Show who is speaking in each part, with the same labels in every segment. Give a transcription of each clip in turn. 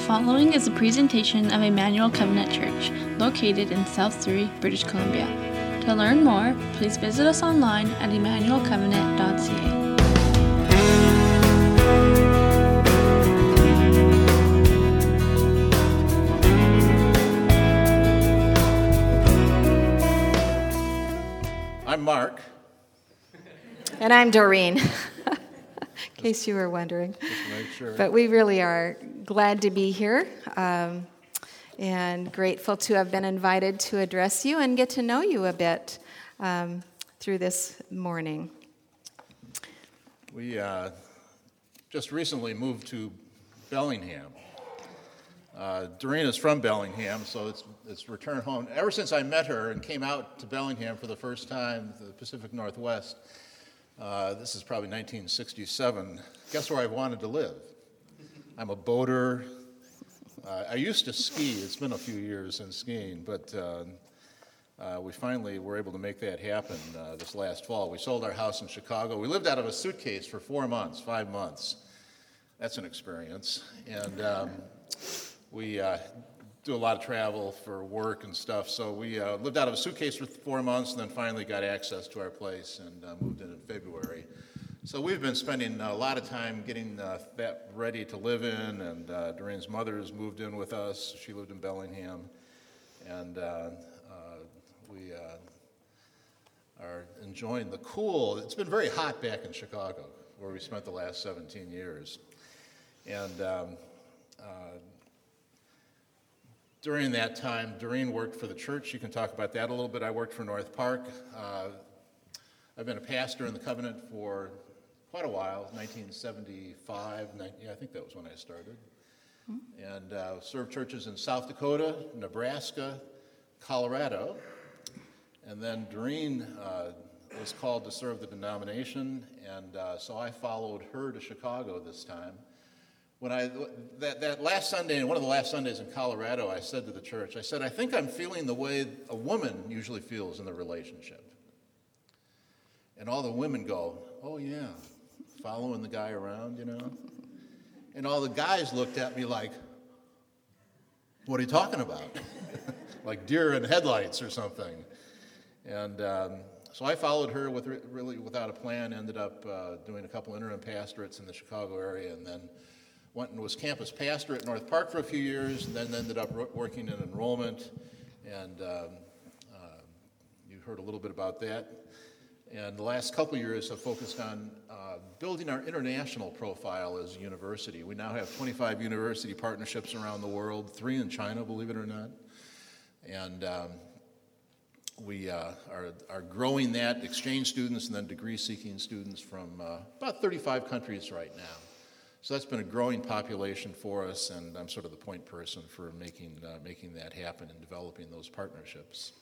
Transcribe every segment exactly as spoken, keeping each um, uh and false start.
Speaker 1: following is a presentation of Emmanuel Covenant Church, located in South Surrey, British Columbia. To learn more, please visit us online at emmanuel covenant dot c a.
Speaker 2: I'm Mark.
Speaker 3: And I'm Doreen, in case you were wondering.
Speaker 2: Just to make sure.
Speaker 3: But we really are glad to be here um, and grateful to have been invited to address you and get to know you a bit um, through this morning.
Speaker 2: We uh, just recently moved to Bellingham. Uh, Doreen is from Bellingham, so it's it's return home. Ever since I met her and came out to Bellingham for the first time, the Pacific Northwest, uh, this is probably nineteen sixty-seven, guess where I've wanted to live? I'm a boater. Uh, I used to ski. It's been a few years since skiing, but uh, uh, we finally were able to make that happen uh, this last fall. We sold our house in Chicago. We lived out of a suitcase for four months, five months. That's an experience. And um, we uh, do a lot of travel for work and stuff, so we uh, lived out of a suitcase for four months and then finally got access to our place and uh, moved in in February. So we've been spending a lot of time getting uh, that ready to live in, and uh, Doreen's mother has moved in with us. She lived in Bellingham, and uh, uh, we uh, are enjoying the cool. It's been very hot back in Chicago, where we spent the last seventeen years. And um, uh, during that time, Doreen worked for the church. You can talk about that a little bit. I worked for North Park. Uh, I've been a pastor in the Covenant for quite a while, nineteen seventy-five, yeah, I think that was when I started. Mm-hmm. And uh, served churches in South Dakota, Nebraska, Colorado. And then Doreen uh, was called to serve the denomination, and uh, so I followed her to Chicago this time. When I that, that last Sunday, one of the last Sundays in Colorado, I said to the church, I said, I think I'm feeling the way a woman usually feels in the relationship. And all the women go, oh yeah, following the guy around, you know? And all the guys looked at me like, what are you talking about? Like deer in headlights or something. And um, so I followed her with really without a plan, ended up uh, doing a couple interim pastorates in the Chicago area, and then went and was campus pastor at North Park for a few years, and then ended up working in enrollment. And um, uh, you heard a little bit about that. And the last couple of years have focused on uh, building our international profile as a university. We now have twenty-five university partnerships around the world, three in China, believe it or not. And um, we uh, are, are growing that, exchange students and then degree-seeking students from uh, about thirty-five countries right now. So that's been a growing population for us, and I'm sort of the point person for making uh, making that happen and developing those partnerships.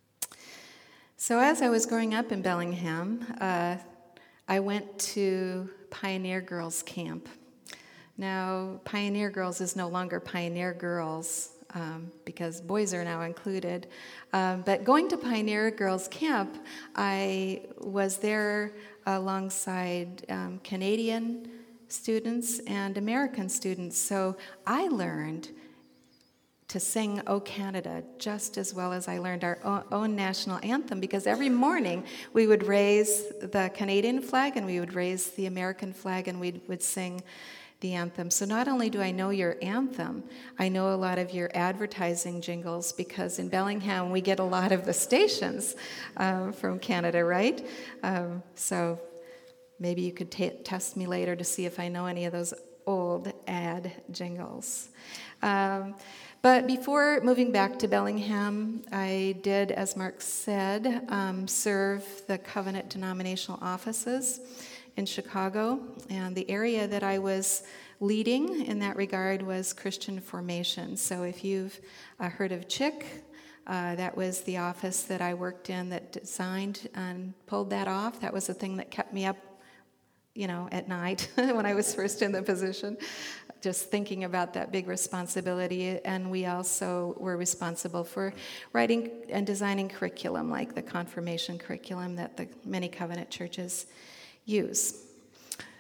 Speaker 3: So as I was growing up in Bellingham, uh, I went to Pioneer Girls Camp. Now, Pioneer Girls is no longer Pioneer Girls um, because boys are now included. Um, but going to Pioneer Girls Camp, I was there alongside um, Canadian students and American students. So I learned to sing O Canada just as well as I learned our own national anthem, because every morning we would raise the Canadian flag and we would raise the American flag and we would sing the anthem. So not only do I know your anthem, I know a lot of your advertising jingles, because in Bellingham we get a lot of the stations um, from Canada, right? Um, so maybe you could t- test me later to see if I know any of those old ad jingles. Um, But before moving back to Bellingham, I did, as Mark said, um, serve the Covenant denominational offices in Chicago. And the area that I was leading in that regard was Christian formation. So if you've uh, heard of C H I C, uh, that was the office that I worked in that designed and pulled that off. That was the thing that kept me up, you know, at night when I was first in the position, just thinking about that big responsibility. And we also were responsible for writing and designing curriculum, like the confirmation curriculum that the many Covenant churches use.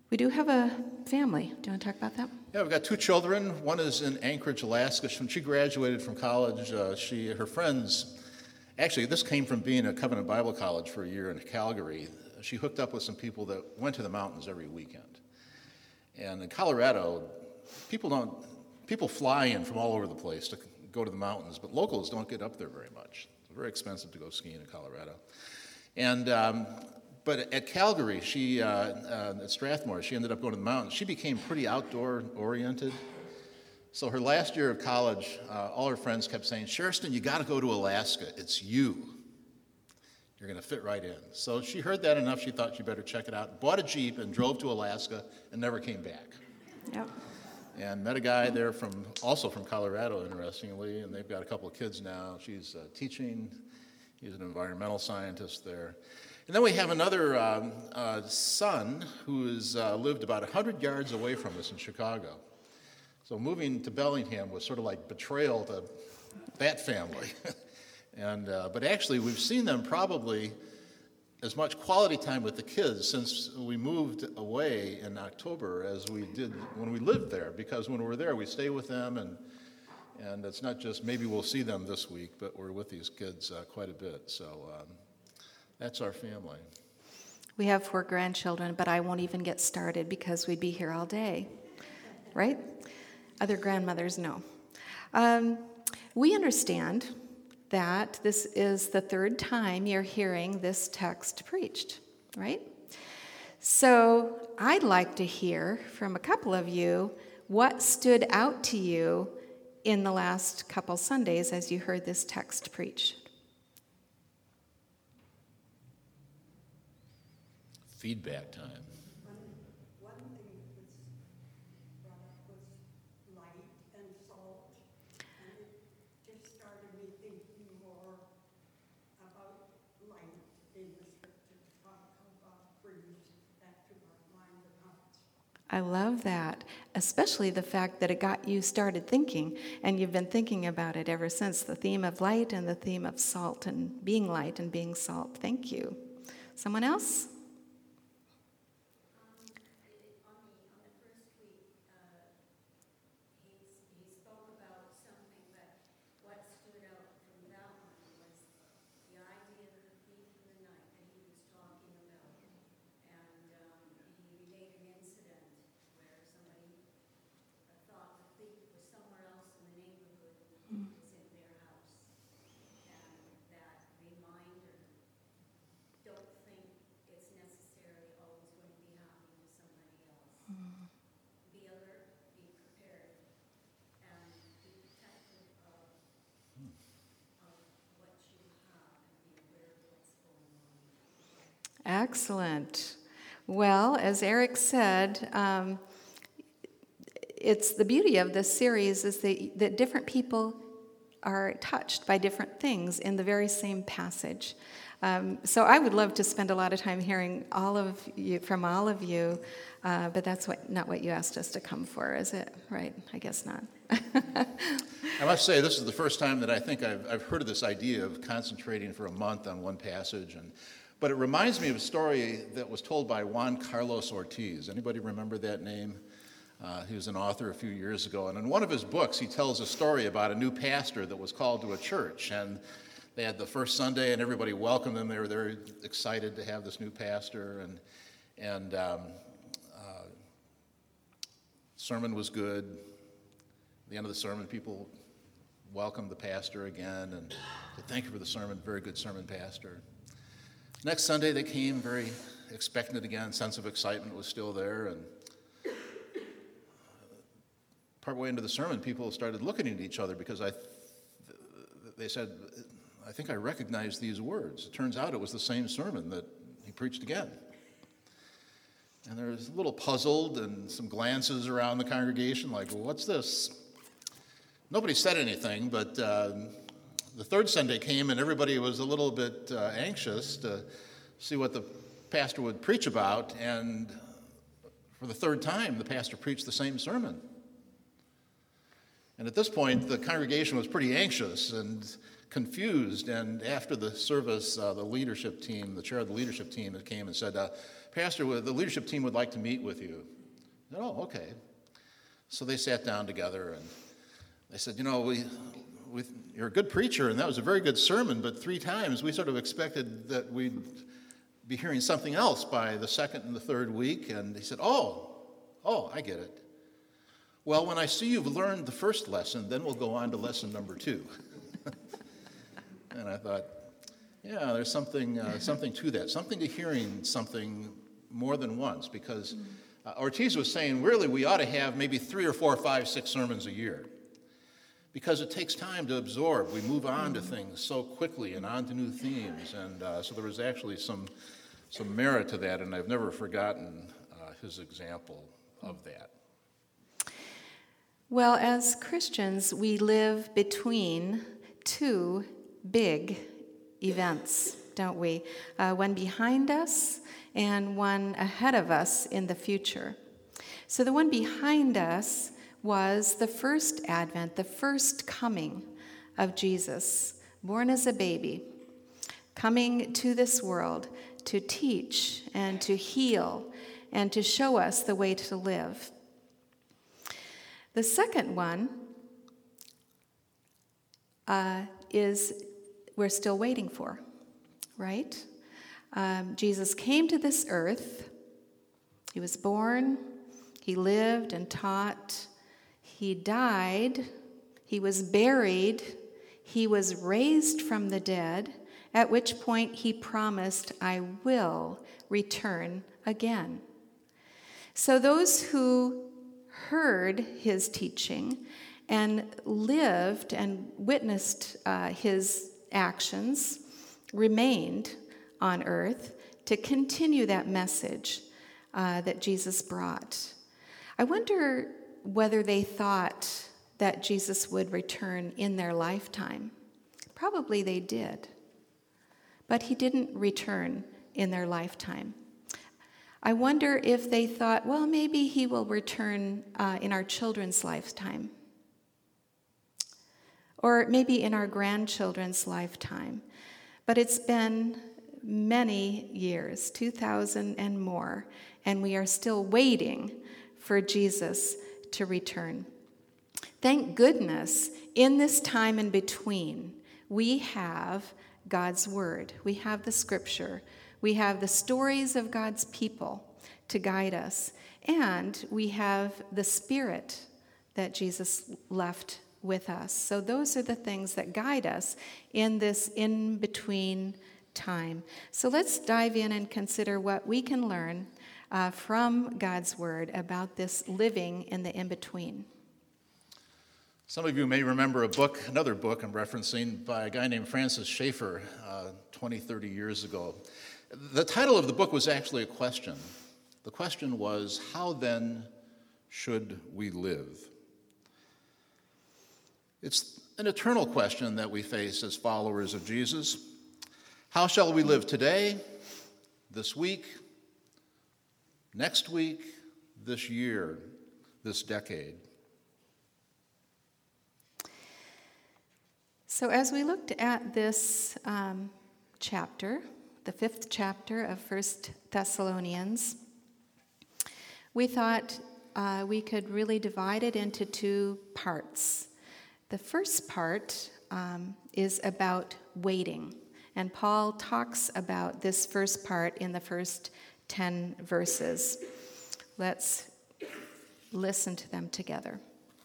Speaker 3: We do have a family. Do you want to talk about that?
Speaker 2: Yeah, we've got two children. One is in Anchorage, Alaska. When she graduated from college, uh, she, her friends, actually this came from being at Covenant Bible College for a year in Calgary. She hooked up with some people that went to the mountains every weekend. And in Colorado, people don't, people fly in from all over the place to go to the mountains, but locals don't get up there very much. It's very expensive to go skiing in Colorado. And um, But at Calgary, she, uh, uh, at Strathmore, she ended up going to the mountains. She became pretty outdoor-oriented. So her last year of college, uh, all her friends kept saying, Sherston, you got to go to Alaska. It's you. You're going to fit right in. So she heard that enough, she thought she better check it out. Bought a Jeep and drove to Alaska and never came back.
Speaker 3: Yep.
Speaker 2: And met a guy there from, also from Colorado, interestingly, and they've got a couple of kids now. She's uh, teaching. He's an environmental scientist there. And then we have another um, uh, son who has uh, lived about one hundred yards away from us in Chicago. So moving to Bellingham was sort of like betrayal to that family. and uh, But actually, we've seen them probably as much quality time with the kids since we moved away in October as we did when we lived there. Because when we're there, we stay with them, and and it's not just maybe we'll see them this week, but we're with these kids uh, quite a bit. So. Um, That's our family.
Speaker 3: We have four grandchildren, but I won't even get started because we'd be here all day, right? Other grandmothers, no. Um, we understand that this is the third time you're hearing this text preached, right? So I'd like to hear from a couple of you what stood out to you in the last couple Sundays as you heard this text preached.
Speaker 2: Feedback time.
Speaker 4: One, one thing that was brought up was light and salt, and it just started me thinking more about light in the scripture, how God brings that to our mind and hearts.
Speaker 3: I love that, especially the fact that it got you started thinking, and you've been thinking about it ever since, the theme of light and the theme of salt and being light and being salt. Thank you. Someone else? Excellent. Well, as Eric said, um, it's the beauty of this series is that, that different people are touched by different things in the very same passage. Um, so I would love to spend a lot of time hearing all of you from all of you, uh, but that's what, not what you asked us to come for, is it? Right? I guess not.
Speaker 2: I must say, this is the first time that I think I've, I've heard of this idea of concentrating for a month on one passage, and but it reminds me of a story that was told by Juan Carlos Ortiz. Anybody remember that name? Uh, he was an author a few years ago, and in one of his books, he tells a story about a new pastor that was called to a church, and they had the first Sunday, and everybody welcomed them. They were very excited to have this new pastor, and and um, uh, sermon was good. At the end of the sermon, people welcomed the pastor again and said, "Thank you for the sermon. Very good sermon, pastor." Next Sunday, they came very expectant again. Sense of excitement was still there. And partway into the sermon, people started looking at each other because I, they said, I think I recognize these words. It turns out it was the same sermon that he preached again. And there was a little puzzled and some glances around the congregation like, well, what's this? Nobody said anything, but uh, the third Sunday came and everybody was a little bit uh, anxious to see what the pastor would preach about, and for the third time, the pastor preached the same sermon. And at this point, the congregation was pretty anxious and confused, and after the service, uh, the leadership team, the chair of the leadership team came and said, uh, Pastor, the leadership team would like to meet with you. I said, oh, okay. So they sat down together, and they said, you know, we, we, you're a good preacher, and that was a very good sermon, but three times we sort of expected that we'd be hearing something else by the second and the third week. And he said, oh, oh, I get it. Well, when I see you've learned the first lesson, then we'll go on to lesson number two. And I thought, yeah, there's something uh, something to that, something to hearing something more than once, because uh, Ortiz was saying, really, we ought to have maybe three or four, five, six sermons a year, because it takes time to absorb. We move on to things so quickly and on to new themes, and uh, so there was actually some some merit to that, and I've never forgotten uh, his example of that.
Speaker 3: Well, as Christians, we live between two big events, don't we? Uh, one behind us and one ahead of us in the future. So the one behind us was the first advent, the first coming of Jesus, born as a baby, coming to this world to teach and to heal and to show us the way to live. The second one uh, is we're still waiting for, right? Um, Jesus came to this earth. He was born. He lived and taught. He died. He was buried. He was raised from the dead, at which point he promised, I will return again. So those who heard his teaching and lived and witnessed uh, his actions remained on earth to continue that message uh, that Jesus brought. I wonder whether they thought that Jesus would return in their lifetime. Probably they did, but he didn't return in their lifetime. I wonder if they thought, well, maybe he will return uh, in our children's lifetime, or maybe in our grandchildren's lifetime. But it's been many years, two thousand and more, and we are still waiting for Jesus to return. Thank goodness, in this time in between, we have God's Word. We have the Scripture. We have the stories of God's people to guide us. And we have the Spirit that Jesus left with us. So those are the things that guide us in this in-between time. So let's dive in and consider what we can learn uh, from God's Word about this living in the in-between.
Speaker 2: Some of you may remember a book, another book I'm referencing, by a guy named Francis Schaeffer uh, twenty, thirty years ago. The title of the book was actually a question. The question was, how then should we live? It's an eternal question that we face as followers of Jesus. How shall we live today, this week, next week, this year, this decade?
Speaker 3: So as we looked at this um, chapter, the fifth chapter of First Thessalonians, we thought uh, we could really divide it into two parts. The first part um, is about waiting, and Paul talks about this first part in the first ten verses. Let's listen to them together.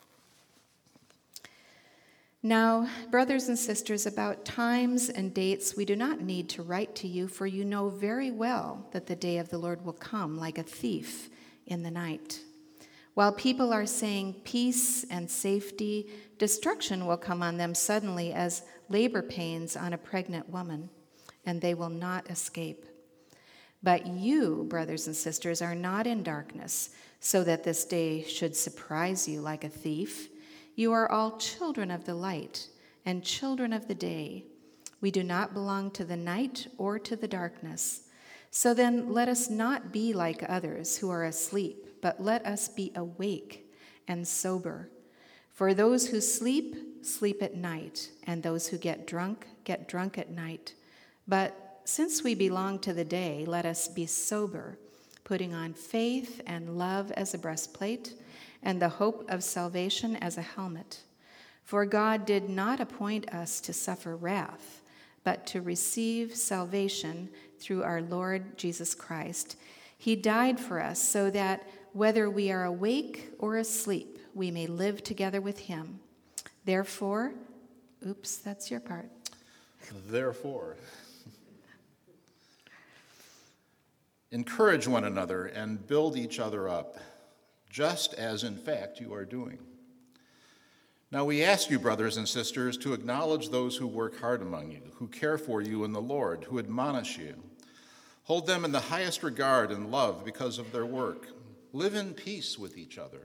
Speaker 3: Now, brothers and sisters, about times and dates we do not need to write to you, for you know very well that the day of the Lord will come like a thief in the night. While people are saying peace and safety, destruction will come on them suddenly as labor pains on a pregnant woman, and they will not escape. But you, brothers and sisters, are not in darkness, so that this day should surprise you like a thief. You are all children of the light and children of the day. We do not belong to the night or to the darkness. So then let us not be like others who are asleep, but let us be awake and sober. For those who sleep, sleep at night, and those who get drunk, get drunk at night. But since we belong to the day, let us be sober putting on faith and love as a breastplate, and the hope of salvation as a helmet. For God did not appoint us to suffer wrath, but to receive salvation through our Lord Jesus Christ. He died for us so that whether we are awake or asleep, we may live together with him. Therefore, oops, that's your part.
Speaker 2: Therefore, encourage one another and build each other up, just as in fact you are doing. Now we ask you, brothers and sisters, to acknowledge those who work hard among you, who care for you in the Lord, who admonish you. Hold them in the highest regard and love because of their work. Live in peace with each other.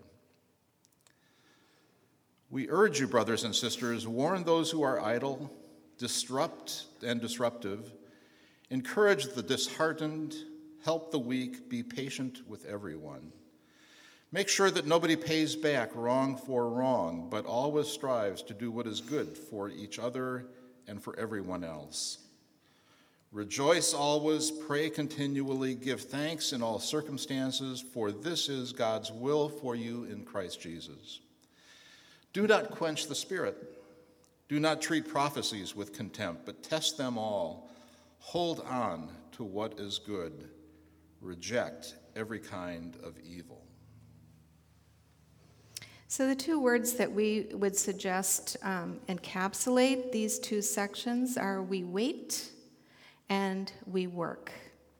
Speaker 2: We urge you, brothers and sisters, warn those who are idle, disrupt and disruptive, encourage the disheartened, help the weak, be patient with everyone. Make sure that nobody pays back wrong for wrong, but always strives to do what is good for each other and for everyone else. Rejoice always, pray continually, give thanks in all circumstances, for this is God's will for you in Christ Jesus. Do not quench the Spirit. Do not treat prophecies with contempt, but test them all. Hold on to what is good. Reject every kind of evil.
Speaker 3: So the two words that we would suggest um, encapsulate these two sections are we wait and we work.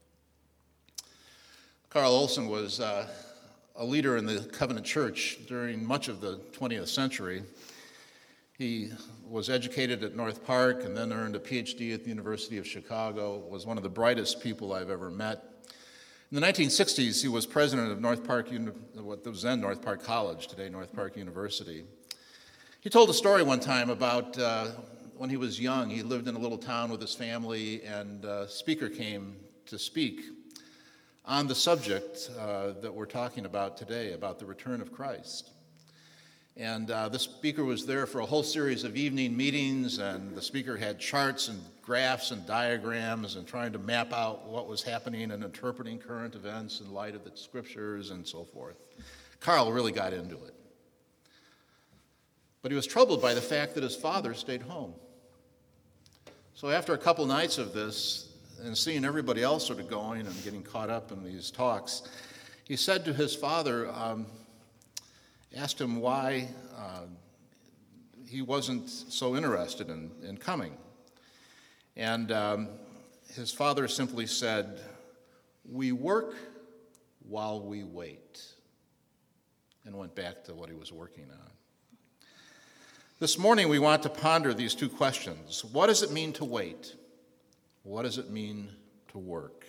Speaker 2: Carl Olson was uh, a leader in the Covenant Church during much of the twentieth century. He was educated at North Park and then earned a P H D at the University of Chicago, was one of the brightest people I've ever met. In the nineteen sixties, he was president of North Park, what was then North Park College, today North Park University. He told a story one time about uh, when he was young. He lived in a little town with his family, and a speaker came to speak on the subject uh, that we're talking about today, about the return of Christ. And uh, the speaker was there for a whole series of evening meetings, and the speaker had charts and graphs and diagrams and trying to map out what was happening and interpreting current events in light of the scriptures and so forth. Carl really got into it. But he was troubled by the fact that his father stayed home. So after a couple nights of this, and seeing everybody else sort of going and getting caught up in these talks, he said to his father, um, asked him why uh, he wasn't so interested in, in coming. And um, his father simply said, "We work while we wait," and went back to what he was working on. This morning we want to ponder these two questions. What does it mean to wait? What does it mean to work?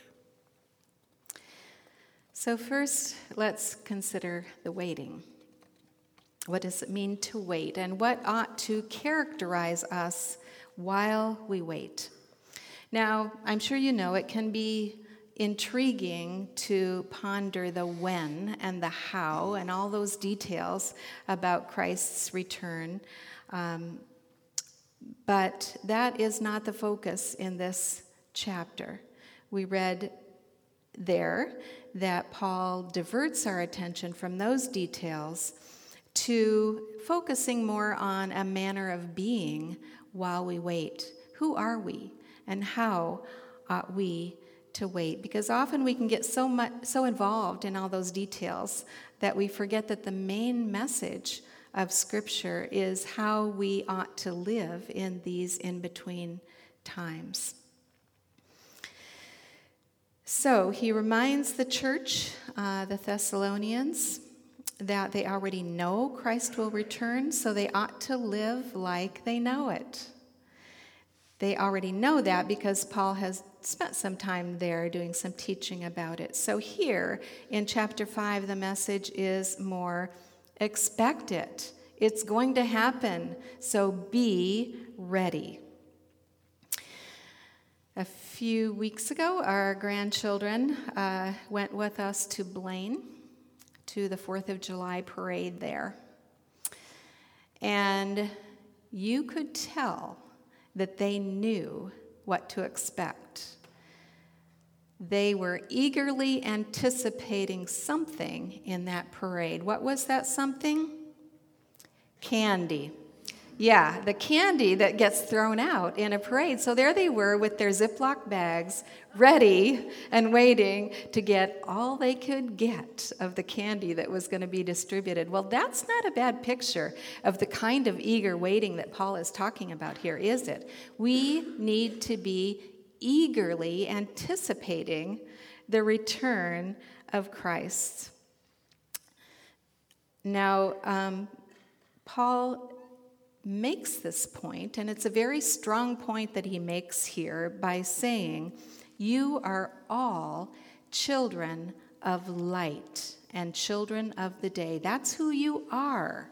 Speaker 3: So first, let's consider the waiting. What does it mean to wait? And what ought to characterize us while we wait? Now, I'm sure you know it can be intriguing to ponder the when and the how and all those details about Christ's return. Um, but that is not the focus in this chapter. We read there that Paul diverts our attention from those details to focusing more on a manner of being while we wait. Who are we, and how ought we to wait? Because often we can get so much, so involved in all those details that we forget that the main message of Scripture is how we ought to live in these in-between times. So he reminds the church, uh, the Thessalonians, that they already know Christ will return, so they ought to live like they know it. They already know that because Paul has spent some time there doing some teaching about it. So here in chapter five, the message is more expect it. It's going to happen, so be ready. A few weeks ago, our grandchildren uh, went with us to Blaine, to the fourth of July parade there. And you could tell that they knew what to expect. They were eagerly anticipating something in that parade. What was that something? Candy. Yeah, the candy that gets thrown out in a parade. So there they were with their Ziploc bags, ready and waiting to get all they could get of the candy that was going to be distributed. Well, that's not a bad picture of the kind of eager waiting that Paul is talking about here, is it? We need to be eagerly anticipating the return of Christ. Now, um, Paul makes this point, and it's a very strong point that he makes here by saying, you are all children of light and children of the day. That's who you are.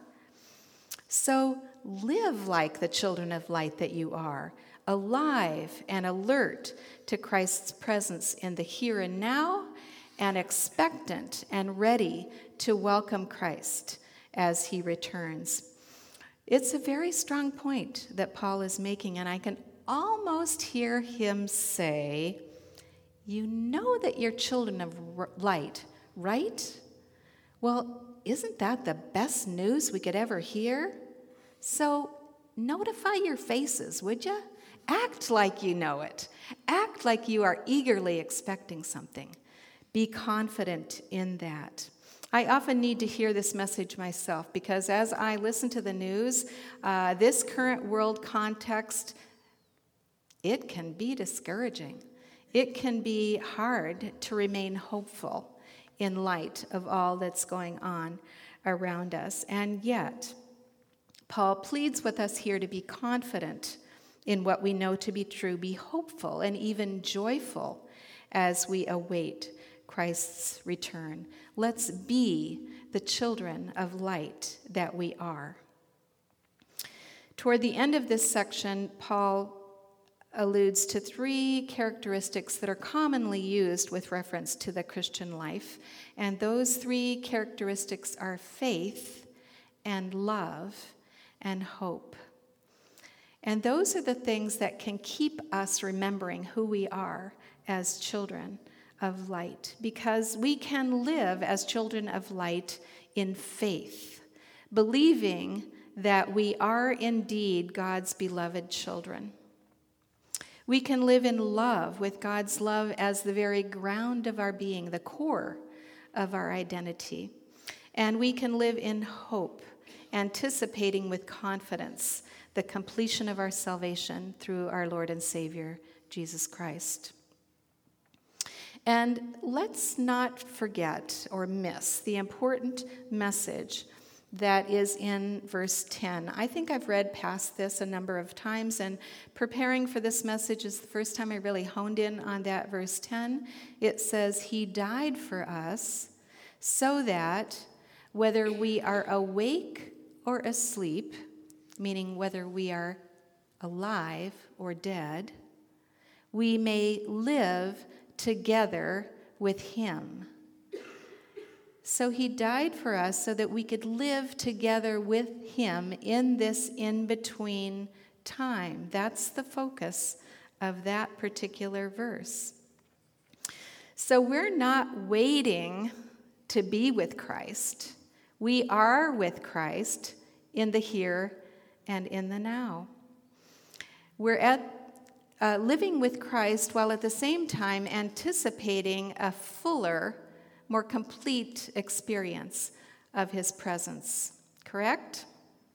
Speaker 3: So live like the children of light that you are, alive and alert to Christ's presence in the here and now, and expectant and ready to welcome Christ as he returns. It's a very strong point that Paul is making, and I can almost hear him say, you know that you're children of light, right? Well, isn't that the best news we could ever hear? So notify your faces, would you? Act like you know it. Act like you are eagerly expecting something. Be confident in that. I often need to hear this message myself because as I listen to the news, uh, this current world context, it can be discouraging. It can be hard to remain hopeful in light of all that's going on around us. And yet, Paul pleads with us here to be confident in what we know to be true, be hopeful and even joyful as we await Christ's return. Let's be the children of light that we are. Toward the end of this section, Paul alludes to three characteristics that are commonly used with reference to the Christian life, and those three characteristics are faith and love and hope. And those are the things that can keep us remembering who we are as children of light, because we can live as children of light in faith, believing that we are indeed God's beloved children. We can live in love, with God's love as the very ground of our being, the core of our identity. And we can live in hope, anticipating with confidence the completion of our salvation through our Lord and Savior, Jesus Christ. And let's not forget or miss the important message that is in verse ten. I think I've read past this a number of times, and preparing for this message is the first time I really honed in on that verse ten. It says, he died for us so that whether we are awake or asleep, meaning whether we are alive or dead, we may live together with him. So he died for us so that we could live together with him in this in-between time. That's the focus of that particular verse. So we're not waiting to be with Christ. We are with Christ in the here and in the now. We're at Uh, living with Christ while at the same time anticipating a fuller, more complete experience of his presence. Correct?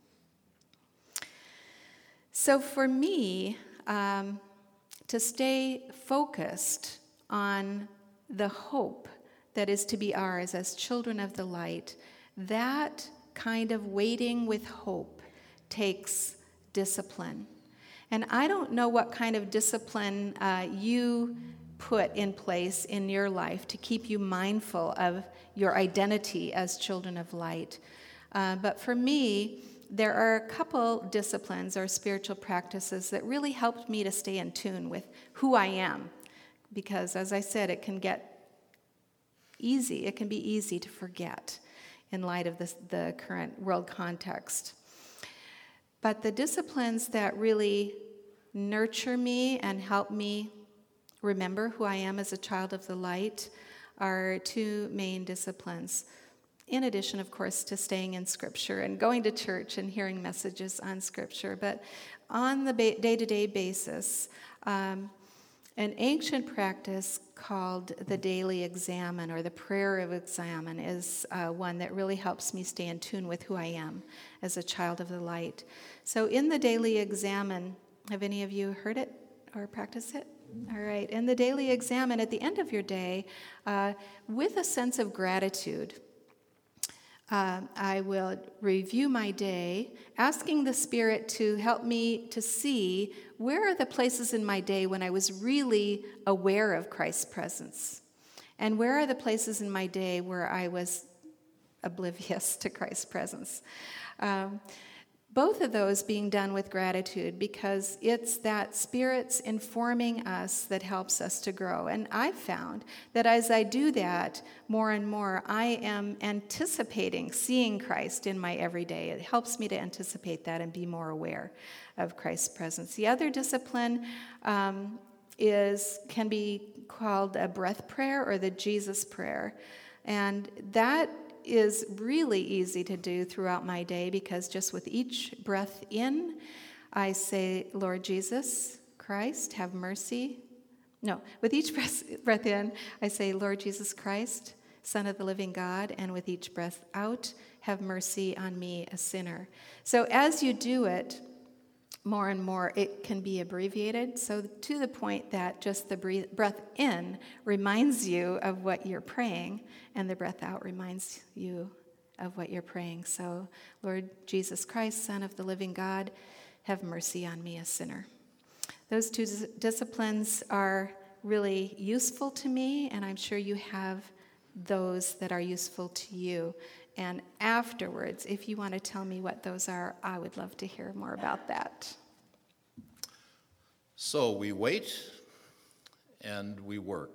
Speaker 3: So for me, um, to stay focused on the hope that is to be ours as children of the light, that kind of waiting with hope takes discipline. And I don't know what kind of discipline uh, you put in place in your life to keep you mindful of your identity as children of light. Uh, but for me, there are a couple disciplines or spiritual practices that really helped me to stay in tune with who I am. Because as I said, it can get easy, it can be easy to forget in light of this, the current world context. But the disciplines that really nurture me and help me remember who I am as a child of the light are two main disciplines. In addition, of course, to staying in Scripture and going to church and hearing messages on Scripture. But on the ba- day-to-day basis, um, an ancient practice called the daily examen or the prayer of examen is uh, one that really helps me stay in tune with who I am as a child of the light. So in the daily examen, have any of you heard it or practiced it? All right. In the daily examen, at the end of your day, uh, with a sense of gratitude, Uh, I will review my day, asking the Spirit to help me to see where are the places in my day when I was really aware of Christ's presence, and where are the places in my day where I was oblivious to Christ's presence. Um, both of those being done with gratitude, because it's that Spirit's informing us that helps us to grow. And I've found that as I do that more and more, I am anticipating seeing Christ in my everyday. It helps me to anticipate that and be more aware of Christ's presence. The other discipline um, is can be called a breath prayer or the Jesus prayer. And that is really easy to do throughout my day, because just with each breath in, I say, Lord Jesus Christ, have mercy. No, with each breath, breath in, I say, Lord Jesus Christ, Son of the living God, and with each breath out, have mercy on me, a sinner. So as you do it, more and more, it can be abbreviated, so to the point that just the breath, breath in reminds you of what you're praying, and the breath out reminds you of what you're praying. So, Lord Jesus Christ, Son of the living God, have mercy on me, a sinner. Those two dis- disciplines are really useful to me, and I'm sure you have those that are useful to you. And afterwards, if you want to tell me what those are, I would love to hear more about that.
Speaker 2: So we wait and we work.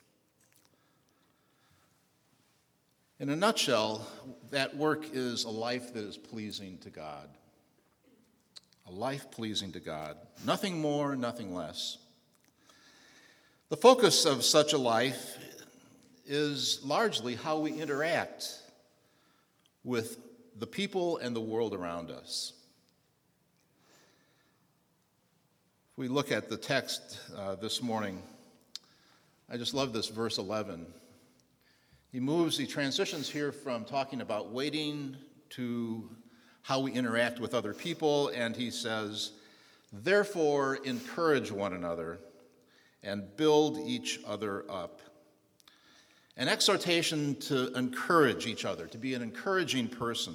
Speaker 2: In a nutshell, that work is a life that is pleasing to God. A life pleasing to God. Nothing more, nothing less. The focus of such a life is largely how we interact with the people and the world around us. If we look at the text uh, this morning, I just love this verse eleven. He moves, he transitions here from talking about waiting to how we interact with other people, and he says, therefore encourage one another and build each other up. An exhortation to encourage each other, to be an encouraging person.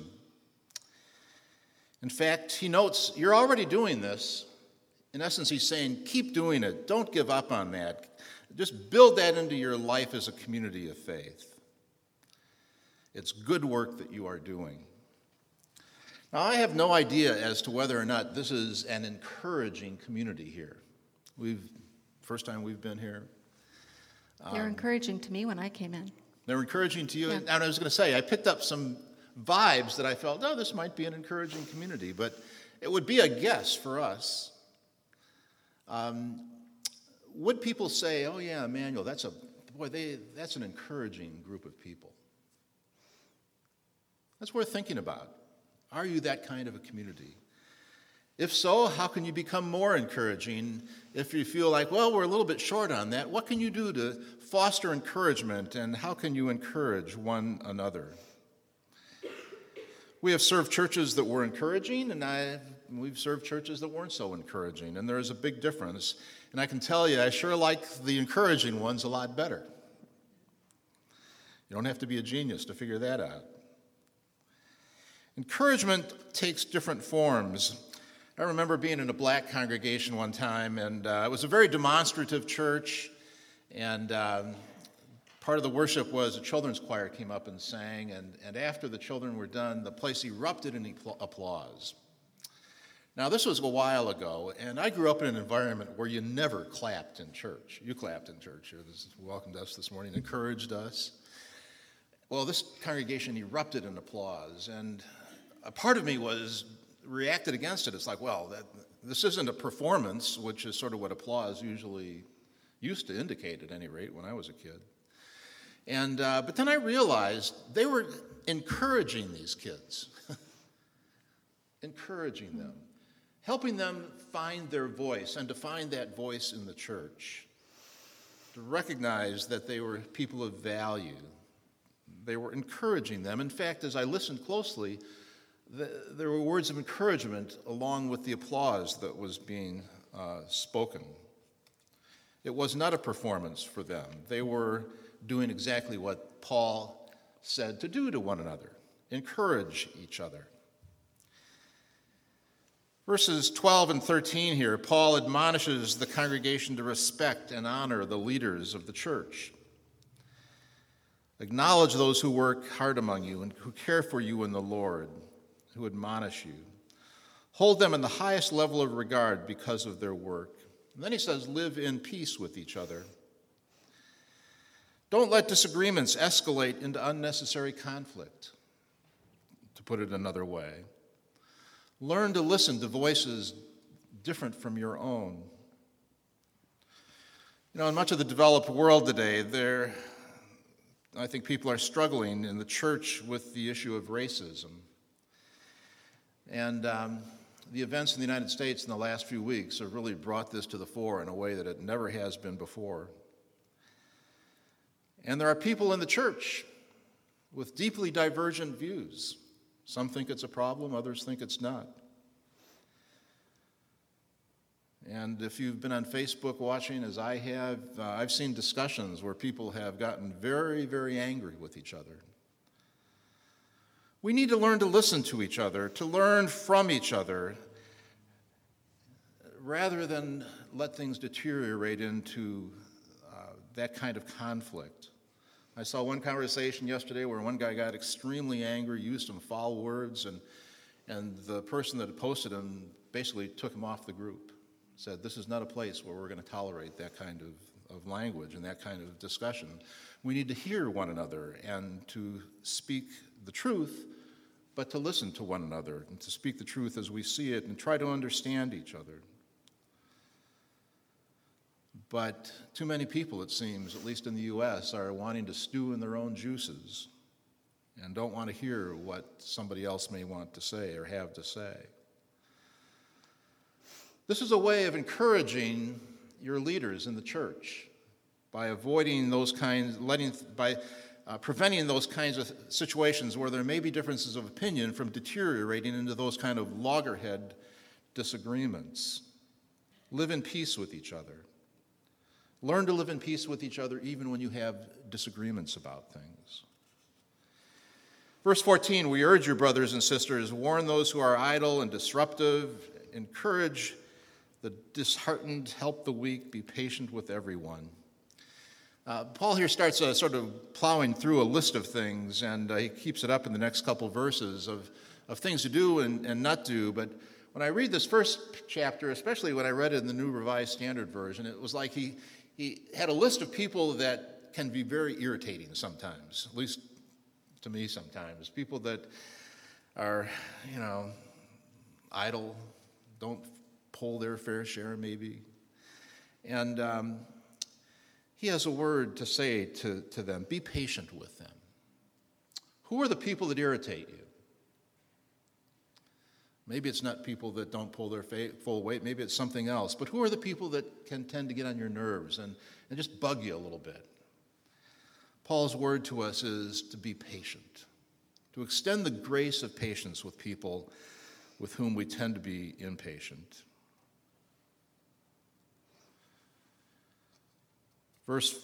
Speaker 2: In fact, he notes, you're already doing this. In essence, he's saying, keep doing it. Don't give up on that. Just build that into your life as a community of faith. It's good work that you are doing. Now, I have no idea as to whether or not this is an encouraging community here. We've, first time we've been here.
Speaker 3: They're
Speaker 2: Um,
Speaker 3: encouraging to me when I came in.
Speaker 2: They're encouraging to you.
Speaker 3: Yeah.
Speaker 2: And I was going to say, I picked up some vibes that I felt, oh, this might be an encouraging community. But it would be a guess for us. Um, would people say, oh, yeah, Emmanuel, that's a, boy, they, that's an encouraging group of people? That's worth thinking about. Are you that kind of a community? If so, how can you become more encouraging? If you feel like, well, we're a little bit short on that, what can you do to foster encouragement, and how can you encourage one another? We have served churches that were encouraging, and I, we've served churches that weren't so encouraging, and there's a big difference. And I can tell you, I sure like the encouraging ones a lot better. You don't have to be a genius to figure that out. Encouragement takes different forms. I remember being in a black congregation one time, and uh, it was a very demonstrative church, and um, part of the worship was a children's choir came up and sang, and, and after the children were done, the place erupted in applause. Now, this was a while ago, and I grew up in an environment where you never clapped in church. You clapped in church. You welcomed us this morning, encouraged us. Well, this congregation erupted in applause, and a part of me was reacted against it. It's like, well, that, this isn't a performance, which is sort of what applause usually, used to indicate at any rate when I was a kid. And uh, but then I realized they were encouraging these kids, encouraging them, helping them find their voice and to find that voice in the church, to recognize that they were people of value. They were encouraging them. In fact, as I listened closely, the, there were words of encouragement along with the applause that was being uh, spoken. It was not a performance for them. They were doing exactly what Paul said to do to one another, encourage each other. Verses twelve and thirteen here, Paul admonishes the congregation to respect and honor the leaders of the church. Acknowledge those who work hard among you and who care for you in the Lord, who admonish you. Hold them in the highest level of regard because of their work. And then he says, live in peace with each other. Don't let disagreements escalate into unnecessary conflict, to put it another way. Learn to listen to voices different from your own. You know, in much of the developed world today, there, I think people are struggling in the church with the issue of racism. And um, the events in the United States in the last few weeks have really brought this to the fore in a way that it never has been before. And there are people in the church with deeply divergent views. Some think it's a problem, others think it's not. And if you've been on Facebook watching, as I have, uh, I've seen discussions where people have gotten very, very angry with each other. We need to learn to listen to each other, to learn from each other, rather than let things deteriorate into uh, that kind of conflict. I saw one conversation yesterday where one guy got extremely angry, used some foul words, and, and the person that had posted him basically took him off the group. Said, this is not a place where we're going to tolerate that kind of, of language and that kind of discussion. We need to hear one another and to speak the truth, but to listen to one another and to speak the truth as we see it and try to understand each other. But too many people, it seems, at least in the U S, are wanting to stew in their own juices and don't want to hear what somebody else may want to say or have to say. This is a way of encouraging your leaders in the church by avoiding those kinds, letting, by uh, preventing those kinds of situations where there may be differences of opinion from deteriorating into those kind of loggerhead disagreements. Live in peace with each other. Learn to live in peace with each other even when you have disagreements about things. Verse fourteen, we urge you, brothers and sisters, warn those who are idle and disruptive, encourage the disheartened, help the weak, be patient with everyone. Uh, Paul here starts uh, sort of plowing through a list of things, and uh, he keeps it up in the next couple verses of, of things to do and, and not do. But when I read this first chapter, especially when I read it in the New Revised Standard Version, it was like he, he had a list of people that can be very irritating sometimes, at least to me sometimes. People that are, you know, idle, don't pull their fair share maybe. And um, he has a word to say to, to them. Be patient with them. Who are the people that irritate you? Maybe it's not people that don't pull their fa- full weight. Maybe it's something else. But who are the people that can tend to get on your nerves and, and just bug you a little bit? Paul's word to us is to be patient, to extend the grace of patience with people with whom we tend to be impatient. Verse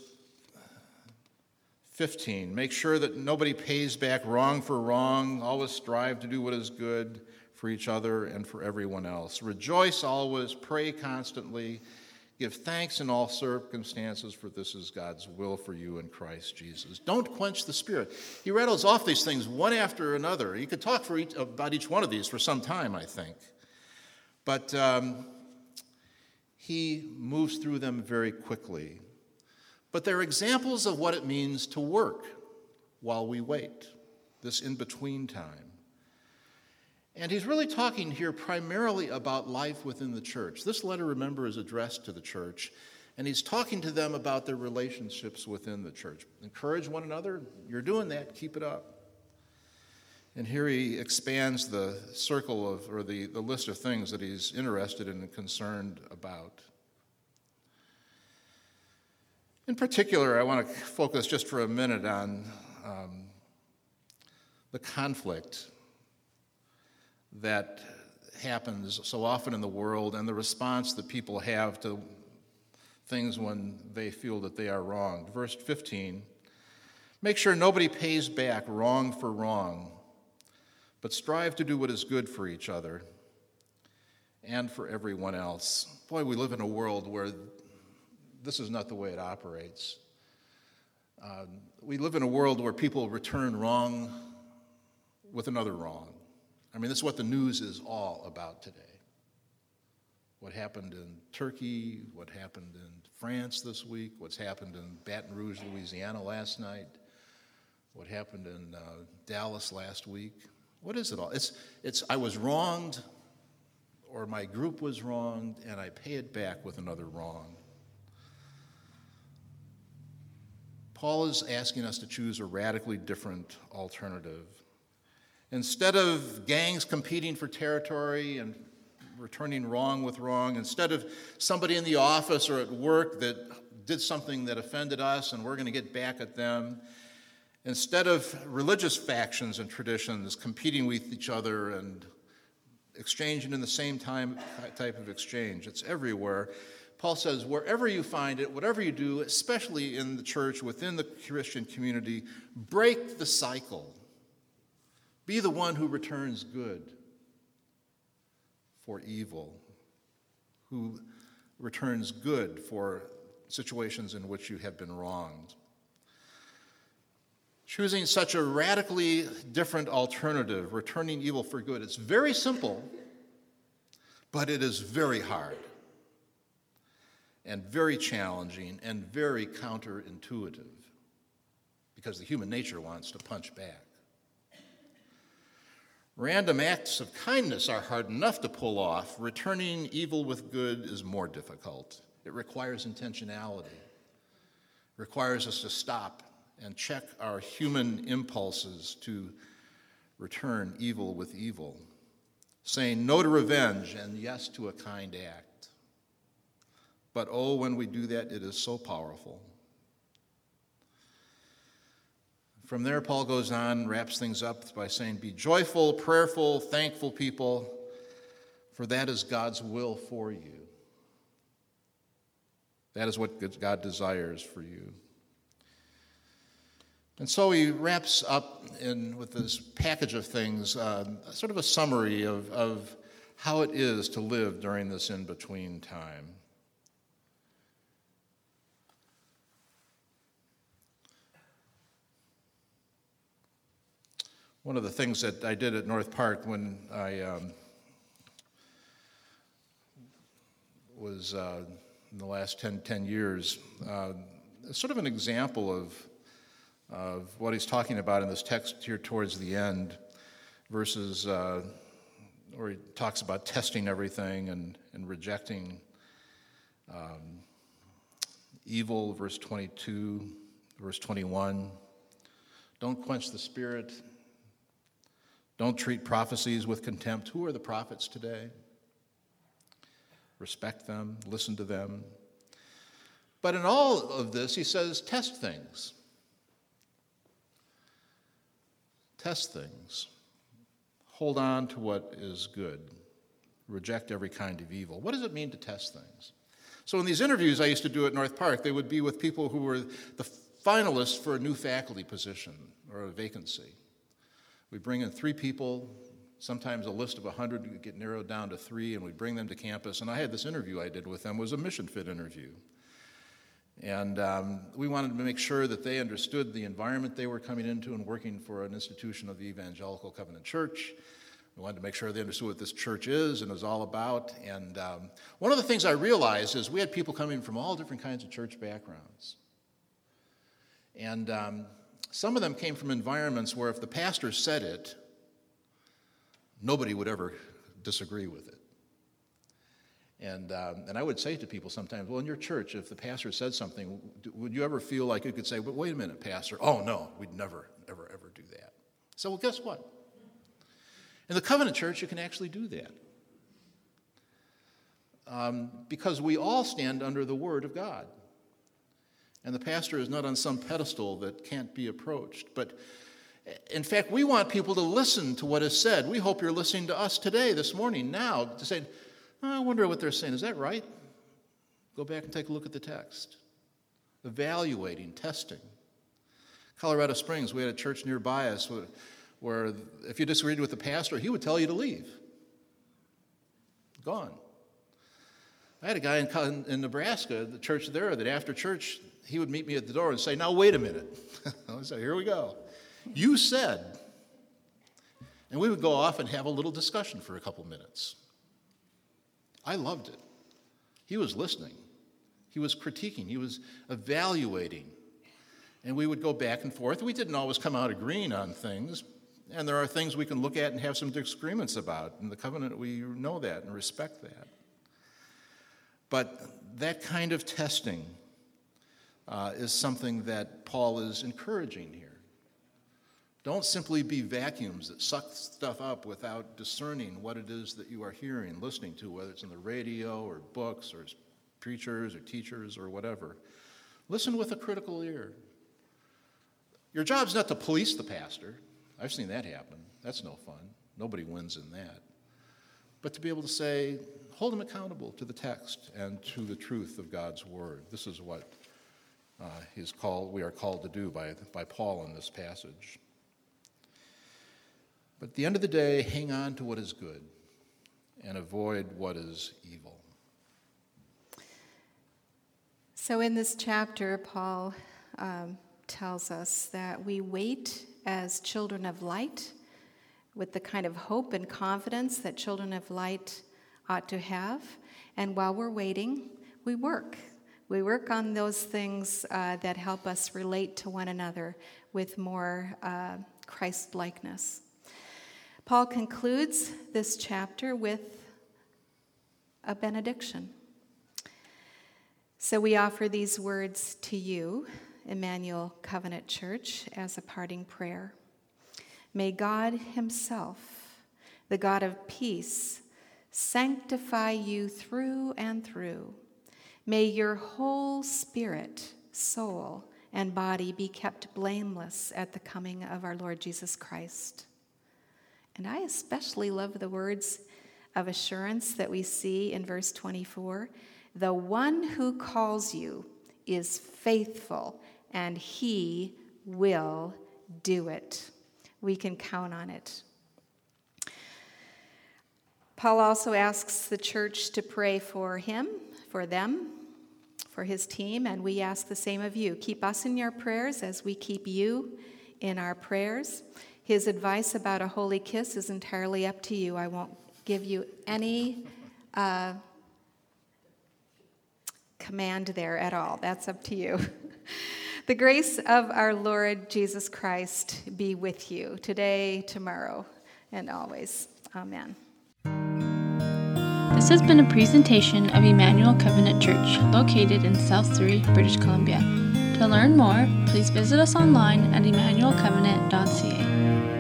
Speaker 2: fifteen, make sure that nobody pays back wrong for wrong. Always strive to do what is good for each other and for everyone else. Rejoice always, pray constantly, give thanks in all circumstances, for this is God's will for you in Christ Jesus. Don't quench the Spirit. He rattles off these things one after another. You could talk for each, about each one of these for some time, I think. But um, he moves through them very quickly. But they're examples of what it means to work while we wait, this in-between time. And he's really talking here primarily about life within the church. This letter, remember, is addressed to the church, And he's talking to them about their relationships within the church. Encourage one another. You're doing that. Keep it up. And here he expands the circle of, or the, the list of things that he's interested in and concerned about. In particular, I want to focus just for a minute on um, the conflict that happens so often in the world and the response that people have to things when they feel that they are wronged. Verse fifteen, make sure nobody pays back wrong for wrong, but strive to do what is good for each other and for everyone else. Boy, we live in a world where this is not the way it operates. Um, we live in a world where people return wrong with another wrong. I mean, this is what the news is all about today. What happened in Turkey, what happened in France this week, what's happened in Baton Rouge, Louisiana last night, what happened in uh, Dallas last week. What is it all? It's, it's I was wronged, or my group was wronged, and I pay it back with another wrong. Paul is asking us to choose a radically different alternative. Instead of gangs competing for territory and returning wrong with wrong, instead of somebody in the office or at work that did something that offended us and we're going to get back at them, instead of religious factions and traditions competing with each other and exchanging in the same time, type of exchange, it's everywhere. Paul says, wherever you find it, whatever you do, especially in the church, within the Christian community, break the cycle. Be the one who returns good for evil, who returns good for situations in which you have been wronged. Choosing such a radically different alternative, returning evil for good, it's very simple, but it is very hard and very challenging and very counterintuitive because the human nature wants to punch back. Random acts of kindness are hard enough to pull off. Returning evil with good is more difficult. It requires intentionality. It requires us to stop and check our human impulses to return evil with evil, saying no to revenge and yes to a kind act. But oh, when we do that, it is so powerful. From there, Paul goes on, wraps things up by saying, be joyful, prayerful, thankful people, for that is God's will for you. That is what God desires for you. And so he wraps up in with this package of things, uh, sort of a summary of, of how it is to live during this in-between time. One of the things that I did at North Park when I um, was uh, in the last ten, ten years, uh, sort of an example of, of what he's talking about in this text here towards the end, verses uh, where he talks about testing everything and, and rejecting um, evil, verse twenty-two, verse twenty-one. Don't quench the spirit. Don't treat prophecies with contempt. Who are the prophets today? Respect them, listen to them. But in all of this, he says, test things. Test things. Hold on to what is good. Reject every kind of evil. What does it mean to test things? So in these interviews I used to do at North Park, they would be with people who were the finalists for a new faculty position or a vacancy. We bring in three people, sometimes a list of one hundred would get narrowed down to three, and we bring them to campus. And I had this interview I did with them. It was a mission fit interview. And um, we wanted to make sure that they understood the environment they were coming into and working for an institution of the Evangelical Covenant Church. We wanted to make sure they understood what this church is and is all about. And um, one of the things I realized is we had people coming from all different kinds of church backgrounds. And um, some of them came from environments where if the pastor said it, nobody would ever disagree with it. And, um, and I would say to people sometimes, well, in your church, if the pastor said something, would you ever feel like you could say, but wait a minute, pastor, oh no, we'd never, ever, ever do that. So, well, guess what? In the Covenant Church, you can actually do that. Um, because we all stand under the Word of God. And the pastor is not on some pedestal that can't be approached. But in fact, we want people to listen to what is said. We hope you're listening to us today, this morning, now, to say, oh, I wonder what they're saying. Is that right? Go back and take a look at the text. Evaluating, testing. Colorado Springs, we had a church nearby us where, where if you disagreed with the pastor, he would tell you to leave. Gone. I had a guy in, in Nebraska, the church there, that after church, he would meet me at the door and say, now wait a minute. I would say, here we go. You said. And we would go off and have a little discussion for a couple minutes. I loved it. He was listening. He was critiquing. He was evaluating. And we would go back and forth. We didn't always come out agreeing on things. And there are things we can look at and have some disagreements about. In the covenant, we know that and respect that. But that kind of testing uh, is something that Paul is encouraging here. Don't simply be vacuums that suck stuff up without discerning what it is that you are hearing, listening to, whether it's in the radio or books or preachers or teachers or whatever. Listen with a critical ear. Your job's not to police the pastor. I've seen that happen. That's no fun. Nobody wins in that. But to be able to say, hold him accountable to the text and to the truth of God's word. This is what uh, he's called, we are called to do by, by Paul in this passage. But at the end of the day, hang on to what is good and avoid what is evil.
Speaker 3: So in this chapter, Paul um, tells us that we wait as children of light with the kind of hope and confidence that children of light ought to have. And while we're waiting, we work. We work on those things uh, that help us relate to one another with more uh, Christ-likeness. Paul concludes this chapter with a benediction. So we offer these words to you, Emmanuel Covenant Church, as a parting prayer. May God himself, the God of peace, sanctify you through and through. May your whole spirit, soul, and body be kept blameless at the coming of our Lord Jesus Christ. And I especially love the words of assurance that we see in verse twenty-four. The one who calls you is faithful, and he will do it. We can count on it. Paul also asks the church to pray for him, for them, for his team, and we ask the same of you. Keep us in your prayers as we keep you in our prayers. His advice about a holy kiss is entirely up to you. I won't give you any uh, command there at all. That's up to you. The grace of our Lord Jesus Christ be with you today, tomorrow, and always. Amen.
Speaker 1: This has been a presentation of Emmanuel Covenant Church, located in South Surrey, British Columbia. To learn more, please visit us online at emmanuel covenant dot c a.